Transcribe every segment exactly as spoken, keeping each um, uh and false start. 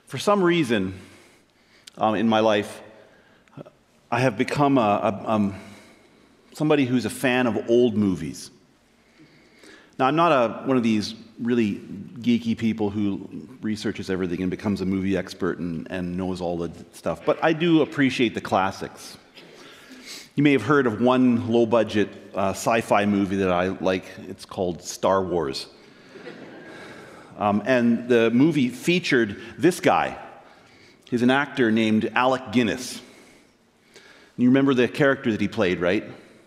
For some reason um, in my life, I have become a, a, um, somebody who's a fan of old movies. Now, I'm not a, one of these really geeky people who researches everything and becomes a movie expert and, and knows all the stuff, but I do appreciate the classics. You may have heard of one low-budget uh, sci-fi movie that I like. It's called Star Wars. Um, and the movie featured this guy. He's an actor named Alec Guinness. You remember the character that he played, right?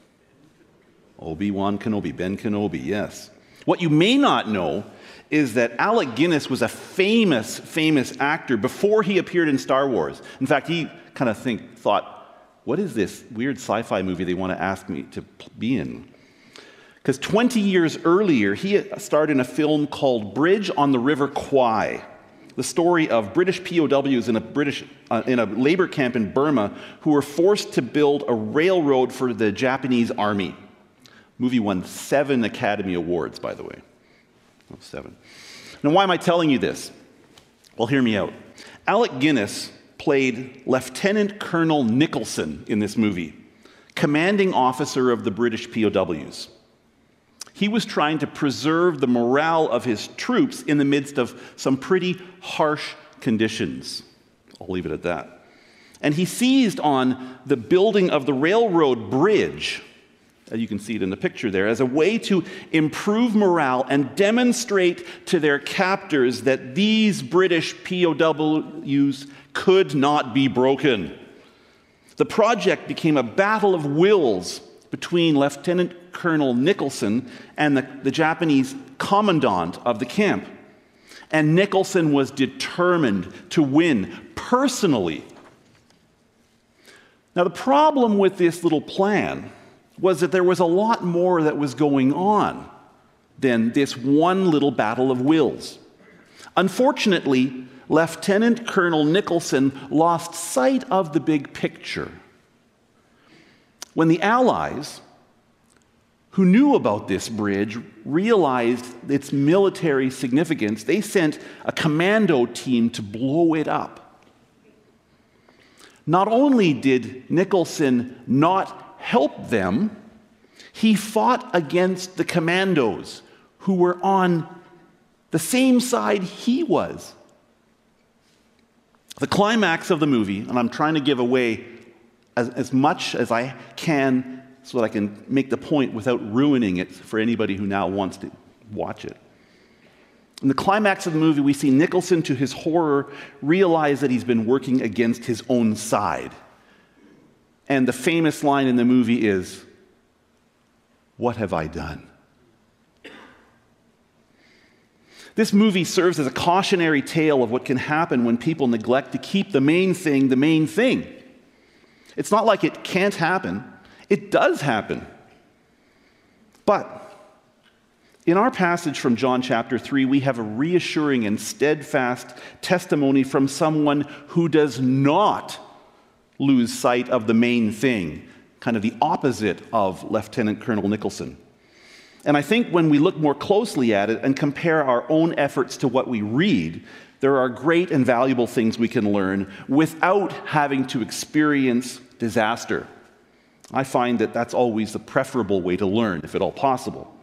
Obi-Wan Kenobi, Ben Kenobi, yes. What you may not know is that Alec Guinness was a famous, famous actor before he appeared in Star Wars. In fact, he kind of think, thought, what is this weird sci-fi movie they want to ask me to be in? Because twenty years earlier, he starred in a film called Bridge on the River Kwai, the story of British P O Ws in a British uh, in a labor camp in Burma who were forced to build a railroad for the Japanese army. The movie won seven Academy Awards, by the way. Oh, seven. Now, why am I telling you this? Well, hear me out. Alec Guinness played Lieutenant Colonel Nicholson in this movie, commanding officer of the British P O Ws. He was trying to preserve the morale of his troops in the midst of some pretty harsh conditions. I'll leave it at that. And he seized on the building of the railroad bridge, as you can see it in the picture there, as a way to improve morale and demonstrate to their captors that these British P O Ws could not be broken. The project became a battle of wills between Lieutenant Colonel Nicholson and the, the Japanese commandant of the camp. And Nicholson was determined to win personally. Now, the problem with this little plan was that there was a lot more that was going on than this one little battle of wills. Unfortunately, Lieutenant Colonel Nicholson lost sight of the big picture. When the Allies, who knew about this bridge, realized its military significance, they sent a commando team to blow it up. Not only did Nicholson not help them, he fought against the commandos who were on the same side he was. The climax of the movie, and I'm trying to give away as, as much as I can so that I can make the point without ruining it for anybody who now wants to watch it. In the climax of the movie, we see Nicholson, to his horror, realize that he's been working against his own side. And the famous line in the movie is, "What have I done?" This movie serves as a cautionary tale of what can happen when people neglect to keep the main thing the main thing. It's not like it can't happen. It does happen. But in our passage from John chapter three, we have a reassuring and steadfast testimony from someone who does not lose sight of the main thing, kind of the opposite of Lieutenant Colonel Nicholson. And I think when we look more closely at it and compare our own efforts to what we read, there are great and valuable things we can learn without having to experience disaster. I find that that's always the preferable way to learn, if at all possible.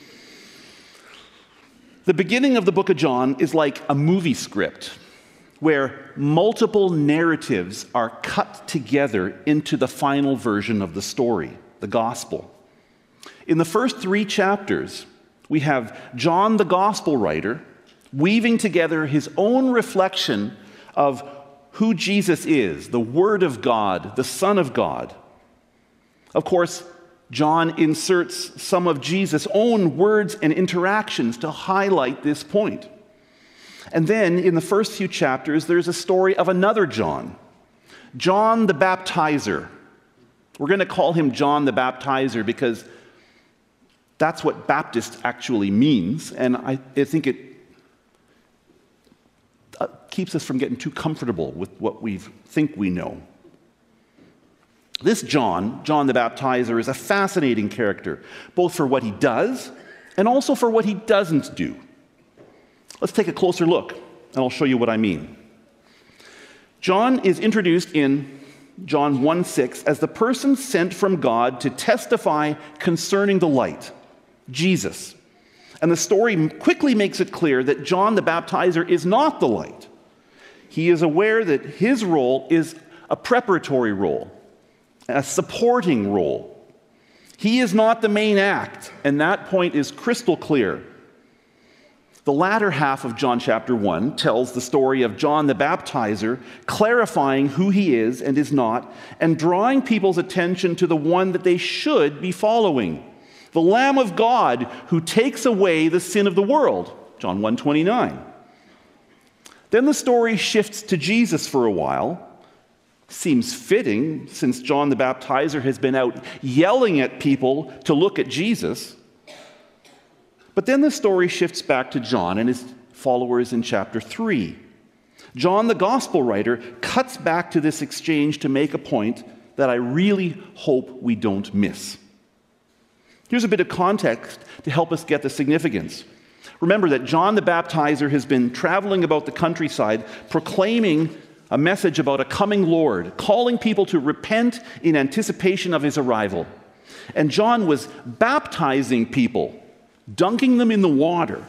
The beginning of the book of John is like a movie script where multiple narratives are cut together into the final version of the story, the gospel. In the first three chapters, we have John, the gospel writer, weaving together his own reflection of who Jesus is, the Word of God, the Son of God. Of course, John inserts some of Jesus' own words and interactions to highlight this point. And then, in the first few chapters, there's a story of another John, John the Baptizer. We're going to call him John the Baptizer because that's what Baptist actually means, and I, I think it uh, keeps us from getting too comfortable with what we think we know. This John, John the Baptizer, is a fascinating character, both for what he does and also for what he doesn't do. Let's take a closer look, and I'll show you what I mean. John is introduced in John one six as the person sent from God to testify concerning the light, Jesus. And the story quickly makes it clear that John the Baptizer is not the light. He is aware that his role is a preparatory role, a supporting role. He is not the main act, and that point is crystal clear. The latter half of John chapter one tells the story of John the Baptizer clarifying who he is and is not, and drawing people's attention to the one that they should be following, the Lamb of God who takes away the sin of the world, John one twenty-nine. Then the story shifts to Jesus for a while. Seems fitting, since John the Baptizer has been out yelling at people to look at Jesus. But then the story shifts back to John and his followers in chapter three. John, the gospel writer, cuts back to this exchange to make a point that I really hope we don't miss. Here's a bit of context to help us get the significance. Remember that John the Baptizer has been traveling about the countryside proclaiming a message about a coming Lord, calling people to repent in anticipation of his arrival. And John was baptizing people, dunking them in the water.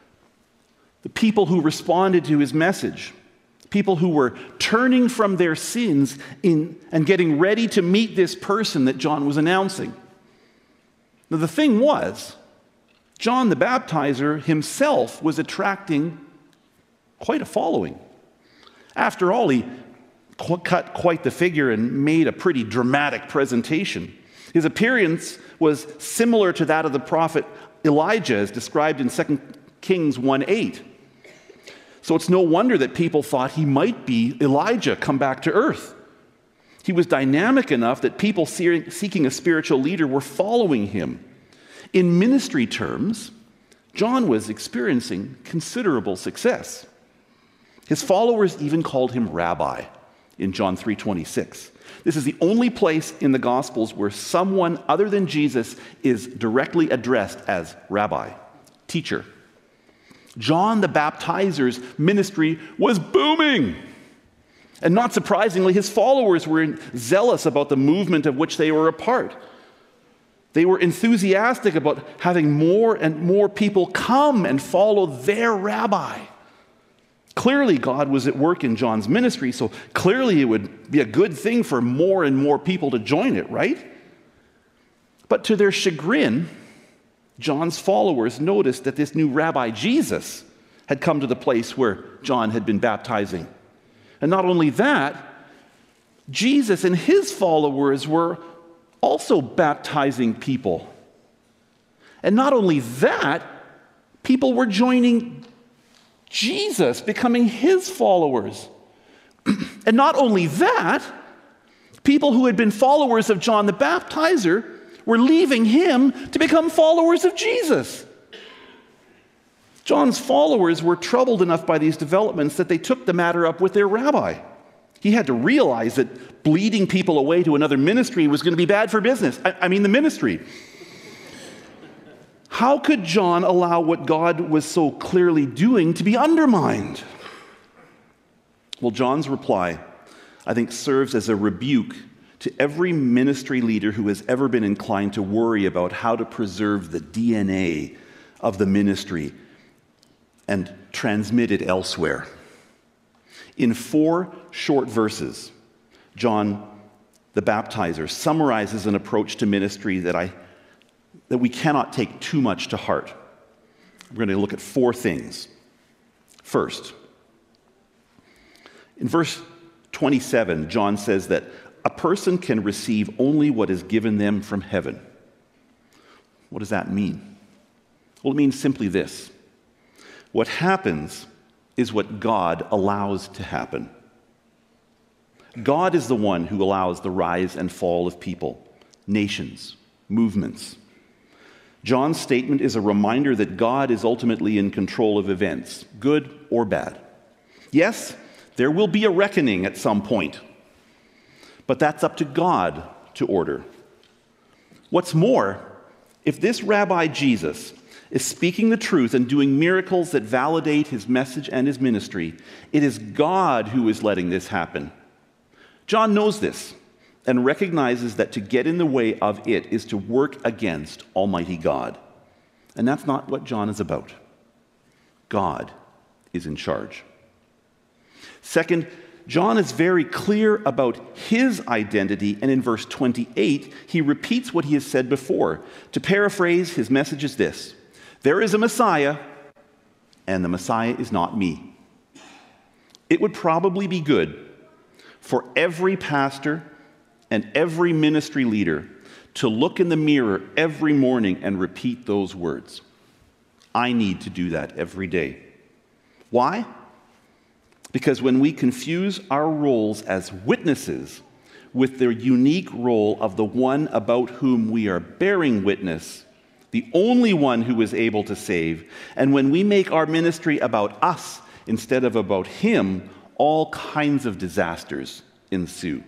The people who responded to his message, people who were turning from their sins in, and getting ready to meet this person that John was announcing. Now, the thing was, John the Baptizer himself was attracting quite a following. After all, he cut quite the figure and made a pretty dramatic presentation. His appearance was similar to that of the prophet Elijah, as described in Second Kings one eight. So it's no wonder that people thought he might be Elijah come back to earth. He was dynamic enough that people seeking a spiritual leader were following him. In ministry terms, John was experiencing considerable success. His followers even called him rabbi in John three twenty-six. This is the only place in the Gospels where someone other than Jesus is directly addressed as rabbi, teacher. John the Baptizer's ministry was booming. And not surprisingly, his followers were zealous about the movement of which they were a part. They were enthusiastic about having more and more people come and follow their rabbi. Clearly, God was at work in John's ministry, so clearly it would be a good thing for more and more people to join it, right? But to their chagrin, John's followers noticed that this new rabbi, Jesus, had come to the place where John had been baptizing. And not only that, Jesus and his followers were also baptizing people. And not only that, people were joining Jesus, becoming his followers. And not only that, people who had been followers of John the Baptizer were leaving him to become followers of Jesus. John's followers were troubled enough by these developments that they took the matter up with their rabbi. He had to realize that bleeding people away to another ministry was going to be bad for business. I, I mean, the ministry. How could John allow what God was so clearly doing to be undermined? Well, John's reply, I think, serves as a rebuke to every ministry leader who has ever been inclined to worry about how to preserve the D N A of the ministry and transmit it elsewhere. In four short verses, John the Baptizer summarizes an approach to ministry that I that we cannot take too much to heart. We're going to look at four things. First, in verse twenty-seven, John says that a person can receive only what is given them from heaven. What does that mean? Well, it means simply this. What happens is what God allows to happen. God is the one who allows the rise and fall of people, nations, movements. John's statement is a reminder that God is ultimately in control of events, good or bad. Yes, there will be a reckoning at some point, but that's up to God to order. What's more, if this Rabbi Jesus is speaking the truth and doing miracles that validate his message and his ministry, it is God who is letting this happen. John knows this and recognizes that to get in the way of it is to work against Almighty God. And that's not what John is about. God is in charge. Second, John is very clear about his identity, and in verse twenty-eight, he repeats what he has said before. To paraphrase, his message is this: there is a Messiah, and the Messiah is not me. It would probably be good for every pastor and every ministry leader to look in the mirror every morning and repeat those words. I need to do that every day. Why? Because when we confuse our roles as witnesses with the unique role of the one about whom we are bearing witness, the only one who is able to save, and when we make our ministry about us instead of about him, all kinds of disasters ensue.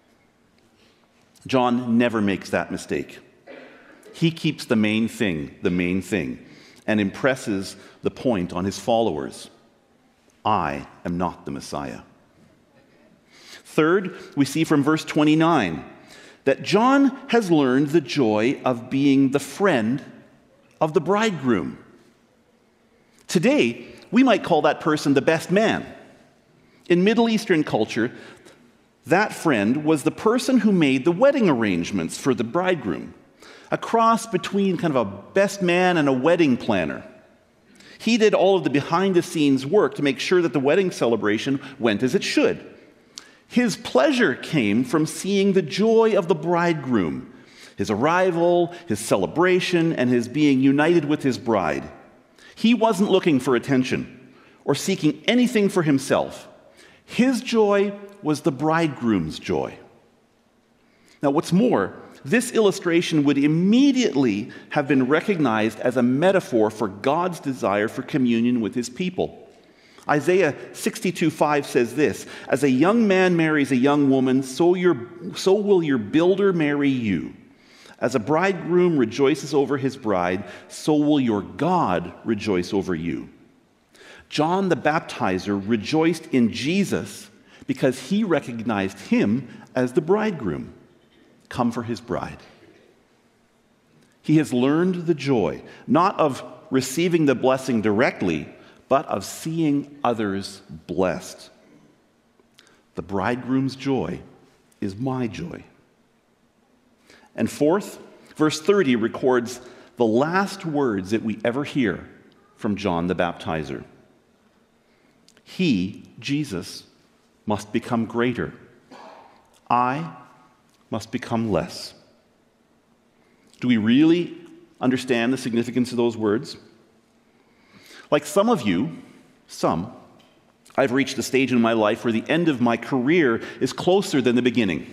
John never makes that mistake. He keeps the main thing the main thing and impresses the point on his followers. I am not the Messiah. Third, we see from verse twenty-nine that John has learned the joy of being the friend of the bridegroom. Today, we might call that person the best man. In Middle Eastern culture, that friend was the person who made the wedding arrangements for the bridegroom, a cross between kind of a best man and a wedding planner. He did all of the behind-the-scenes work to make sure that the wedding celebration went as it should. His pleasure came from seeing the joy of the bridegroom, his arrival, his celebration, and his being united with his bride. He wasn't looking for attention or seeking anything for himself. His joy was the bridegroom's joy. Now, what's more, this illustration would immediately have been recognized as a metaphor for God's desire for communion with his people. Isaiah sixty-two five says this: as a young man marries a young woman, so, your, so will your builder marry you. As a bridegroom rejoices over his bride, so will your God rejoice over you. John the Baptizer rejoiced in Jesus because he recognized him as the bridegroom, come for his bride. He has learned the joy, not of receiving the blessing directly, but of seeing others blessed. The bridegroom's joy is my joy. And fourth, verse thirty records the last words that we ever hear from John the Baptizer. He, Jesus, must become greater. I must become less. Do we really understand the significance of those words? Like some of you, some, I've reached a stage in my life where the end of my career is closer than the beginning.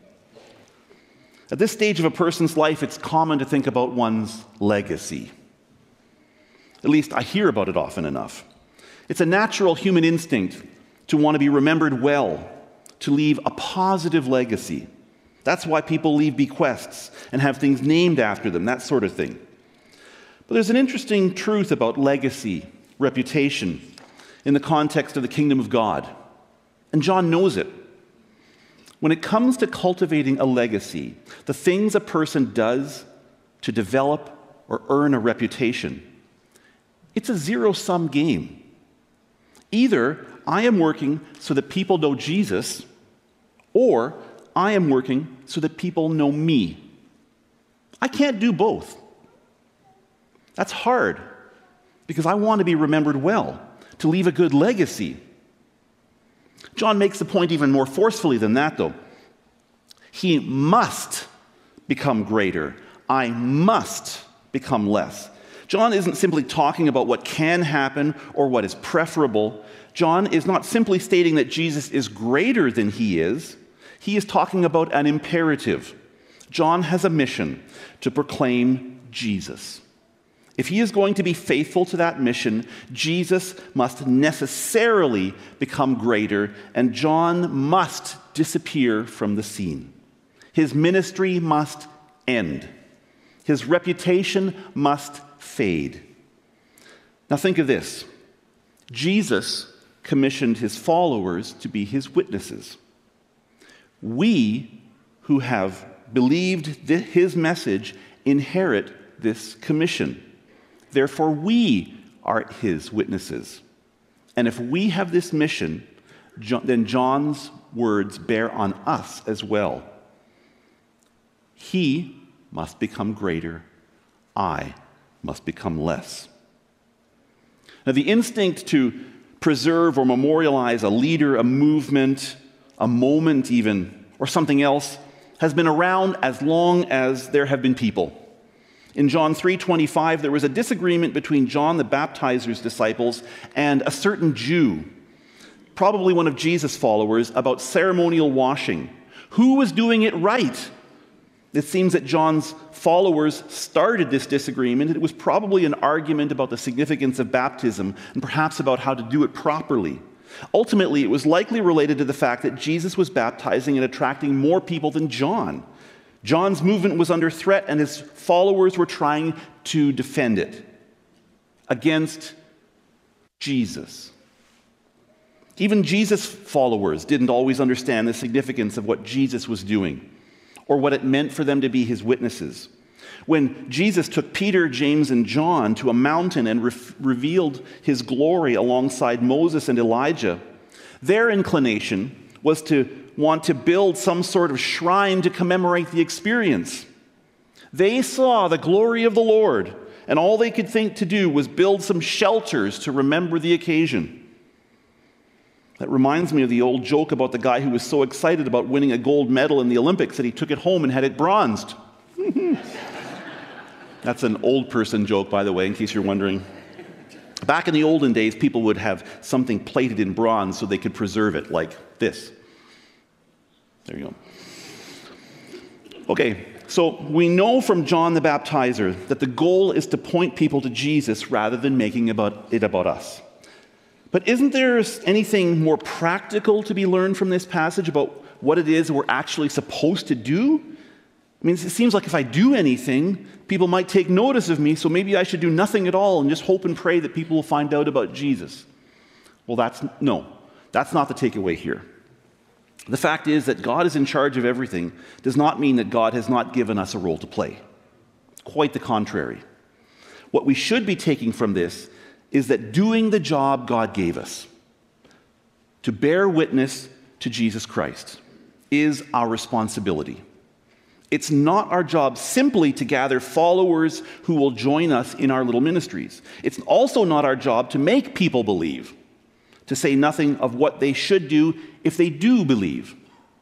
At this stage of a person's life, it's common to think about one's legacy. At least I hear about it often enough. It's a natural human instinct to want to be remembered well, to leave a positive legacy. That's why people leave bequests and have things named after them, that sort of thing. But there's an interesting truth about legacy, reputation, in the context of the kingdom of God. And John knows it. When it comes to cultivating a legacy, the things a person does to develop or earn a reputation, it's a zero-sum game. Either I am working so that people know Jesus, or I am working so that people know me. I can't do both. That's hard, because I want to be remembered well, to leave a good legacy. John makes the point even more forcefully than that, though. He must become greater. I must become less. John isn't simply talking about what can happen or what is preferable. John is not simply stating that Jesus is greater than he is. He is talking about an imperative. John has a mission to proclaim Jesus. If he is going to be faithful to that mission, Jesus must necessarily become greater, and John must disappear from the scene. His ministry must end. His reputation must fade. Now think of this. Jesus commissioned his followers to be his witnesses. We who have believed his message inherit this commission. Therefore, we are his witnesses. And if we have this mission, then John's words bear on us as well. He must become greater. I must become less. Now, the instinct to preserve or memorialize a leader, a movement, a moment even, or something else has been around as long as there have been people. In John three twenty-five, there was a disagreement between John the Baptizer's disciples and a certain Jew, probably one of Jesus' followers, about ceremonial washing. Who was doing it right? It seems that John's followers started this disagreement. It was probably an argument about the significance of baptism and perhaps about how to do it properly. Ultimately, it was likely related to the fact that Jesus was baptizing and attracting more people than John. John's movement was under threat, and his followers were trying to defend it against Jesus. Even Jesus' followers didn't always understand the significance of what Jesus was doing or what it meant for them to be his witnesses. When Jesus took Peter, James, and John to a mountain and re- revealed his glory alongside Moses and Elijah, their inclination was to want to build some sort of shrine to commemorate the experience. They saw the glory of the Lord, and all they could think to do was build some shelters to remember the occasion. That reminds me of the old joke about the guy who was so excited about winning a gold medal in the Olympics that he took it home and had it bronzed. That's an old person joke, by the way, in case you're wondering. Back in the olden days, people would have something plated in bronze so they could preserve it, like this. There you go. Okay, so we know from John the Baptizer that the goal is to point people to Jesus rather than making about it about us. But isn't there anything more practical to be learned from this passage about what it is we're actually supposed to do? I mean, it seems like if I do anything, people might take notice of me, so maybe I should do nothing at all and just hope and pray that people will find out about Jesus. Well, that's no, that's not the takeaway here. The fact is that God is in charge of everything does not mean that God has not given us a role to play. Quite the contrary. What we should be taking from this is that doing the job God gave us, to bear witness to Jesus Christ, is our responsibility. It's not our job simply to gather followers who will join us in our little ministries. It's also not our job to make people believe, to say nothing of what they should do if they do believe.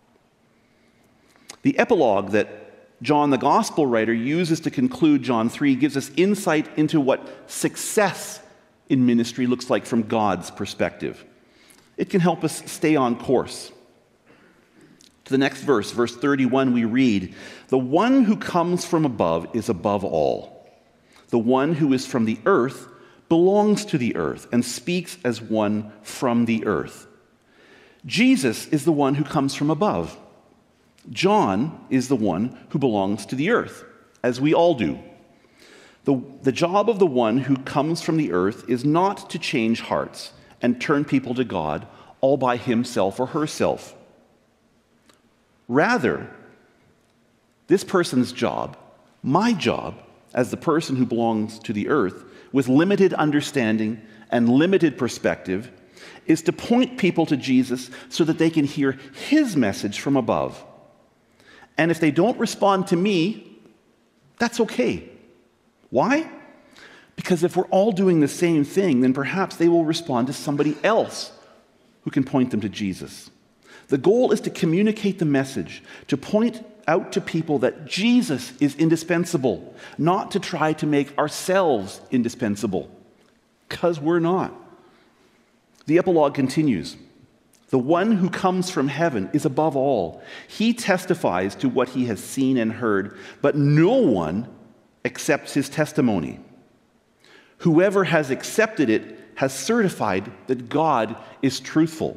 The epilogue that John, the gospel writer, uses to conclude John three gives us insight into what success in ministry looks like from God's perspective. It can help us stay on course. To the next verse, verse thirty-one, we read, "The one who comes from above is above all. The one who is from the earth belongs to the earth and speaks as one from the earth." Jesus is the one who comes from above. John is the one who belongs to the earth, as we all do. The, the job of the one who comes from the earth is not to change hearts and turn people to God all by himself or herself. Rather, this person's job, my job, as the person who belongs to the earth, with limited understanding and limited perspective, is to point people to Jesus so that they can hear his message from above. And if they don't respond to me, that's okay. Why? Because if we're all doing the same thing, then perhaps they will respond to somebody else who can point them to Jesus. The goal is to communicate the message, to point out to people that Jesus is indispensable, not to try to make ourselves indispensable, because we're not. The epilogue continues. The one who comes from heaven is above all. He testifies to what he has seen and heard, but no one accepts his testimony. Whoever has accepted it has certified that God is truthful.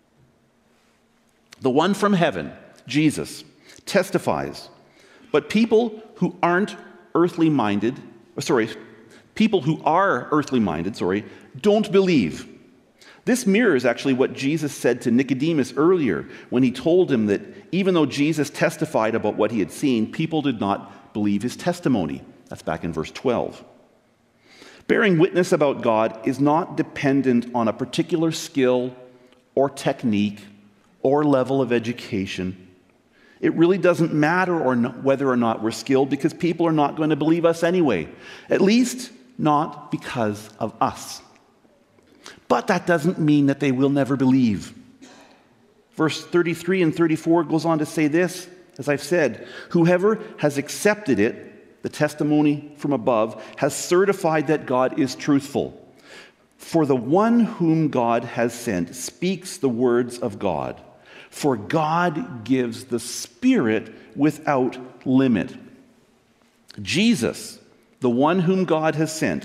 The one from heaven, Jesus, testifies, but people who aren't earthly minded, sorry, People who are earthly minded, sorry, don't believe. This mirrors actually what Jesus said to Nicodemus earlier when he told him that even though Jesus testified about what he had seen, people did not believe his testimony. That's back in verse twelve. Bearing witness about God is not dependent on a particular skill or technique or level of education. It really doesn't matter or not, whether or not we're skilled, because people are not going to believe us anyway. At least not because of us. But that doesn't mean that they will never believe. Verse thirty-three and thirty-four goes on to say this, as I've said, whoever has accepted it, the testimony from above, has certified that God is truthful. For the one whom God has sent speaks the words of God. For God gives the Spirit without limit. Jesus, the one whom God has sent,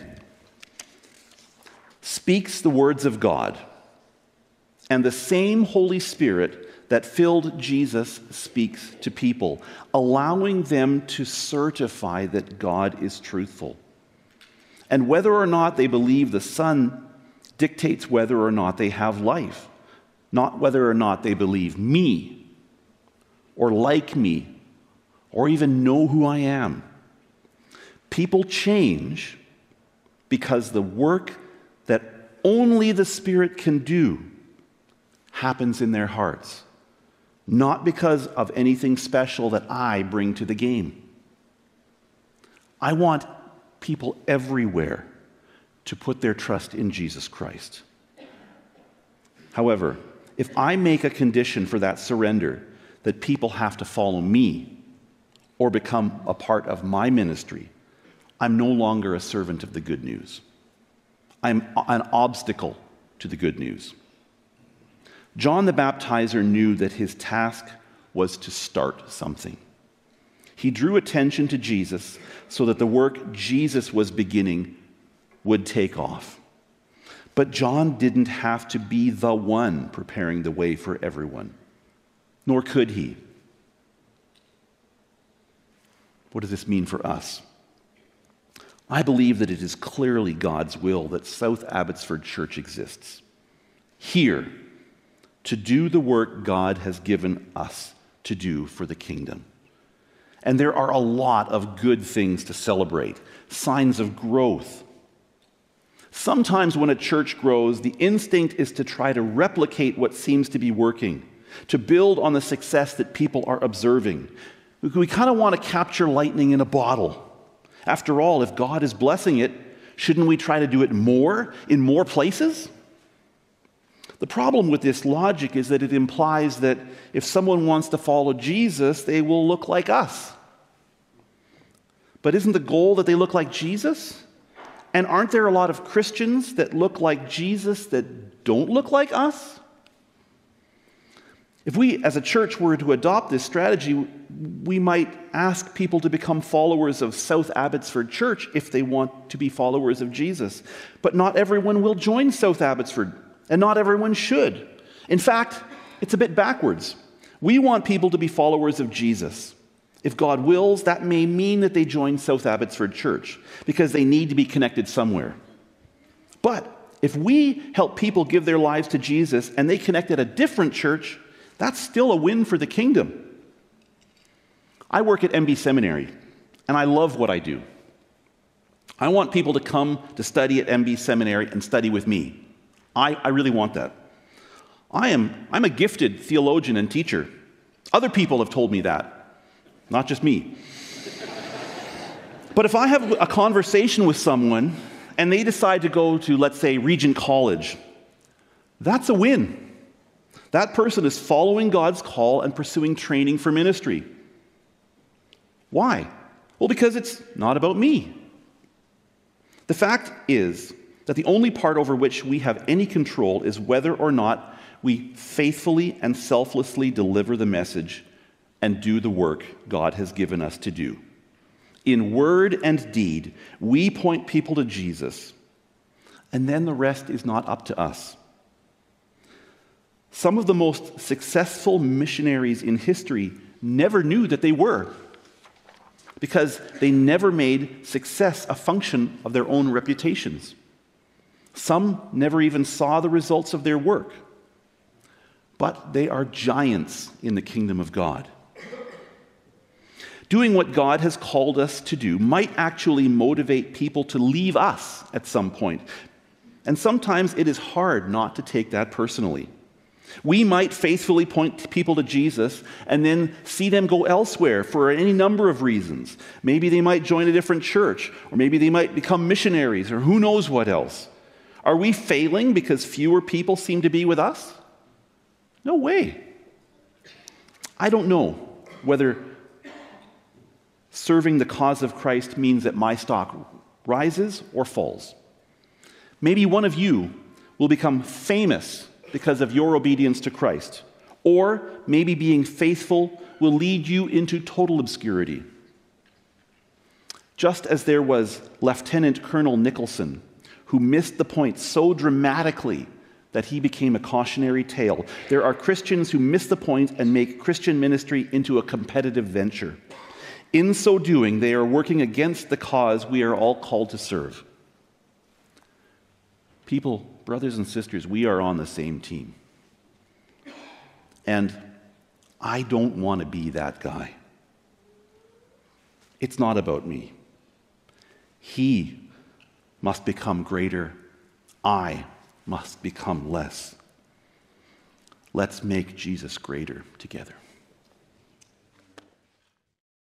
speaks the words of God. And the same Holy Spirit that filled Jesus speaks to people, allowing them to certify that God is truthful. And whether or not they believe the Son dictates whether or not they have life, not whether or not they believe me, or like me, or even know who I am. People change because the work that only the Spirit can do happens in their hearts, not because of anything special that I bring to the game. I want people everywhere to put their trust in Jesus Christ. However, if I make a condition for that surrender that people have to follow me or become a part of my ministry, I'm no longer a servant of the good news. I'm an obstacle to the good news. John the Baptizer knew that his task was to start something. He drew attention to Jesus so that the work Jesus was beginning would take off. But John didn't have to be the one preparing the way for everyone, nor could he. What does this mean for us? I believe that it is clearly God's will that South Abbotsford Church exists, here, to do the work God has given us to do for the kingdom. And there are a lot of good things to celebrate, signs of growth. Sometimes when a church grows, the instinct is to try to replicate what seems to be working, to build on the success that people are observing. We kind of want to capture lightning in a bottle. After all, if God is blessing it, shouldn't we try to do it more, in more places? The problem with this logic is that it implies that if someone wants to follow Jesus, they will look like us. But isn't the goal that they look like Jesus? And aren't there a lot of Christians that look like Jesus that don't look like us? If we, as a church, were to adopt this strategy, we might ask people to become followers of South Abbotsford Church if they want to be followers of Jesus. But not everyone will join South Abbotsford, and not everyone should. In fact, it's a bit backwards. We want people to be followers of Jesus. If God wills, that may mean that they join South Abbotsford Church, because they need to be connected somewhere. But if we help people give their lives to Jesus and they connect at a different church, that's still a win for the kingdom. I work at M B Seminary, and I love what I do. I want people to come to study at M B Seminary and study with me. I, I really want that. I am, I'm a gifted theologian and teacher. Other people have told me that, not just me. But if I have a conversation with someone and they decide to go to, let's say, Regent College, that's a win. That person is following God's call and pursuing training for ministry. Why? Well, because it's not about me. The fact is that the only part over which we have any control is whether or not we faithfully and selflessly deliver the message and do the work God has given us to do. In word and deed, we point people to Jesus, and then the rest is not up to us. Some of the most successful missionaries in history never knew that they were. because they never made success a function of their own reputations. Some never even saw the results of their work. But they are giants in the kingdom of God. Doing what God has called us to do might actually motivate people to leave us at some point. And sometimes it is hard not to take that personally. We might faithfully point people to Jesus and then see them go elsewhere for any number of reasons. Maybe they might join a different church, or maybe they might become missionaries, or who knows what else. Are we failing because fewer people seem to be with us? No way. I don't know whether serving the cause of Christ means that my stock rises or falls. Maybe one of you will become famous because of your obedience to Christ. Or maybe being faithful will lead you into total obscurity. Just as there was Lieutenant Colonel Nicholson, who missed the point so dramatically that he became a cautionary tale, there are Christians who miss the point and make Christian ministry into a competitive venture. In so doing, they are working against the cause we are all called to serve. People, brothers and sisters, we are on the same team. And I don't want to be that guy. It's not about me. He must become greater. I must become less. Let's make Jesus greater together.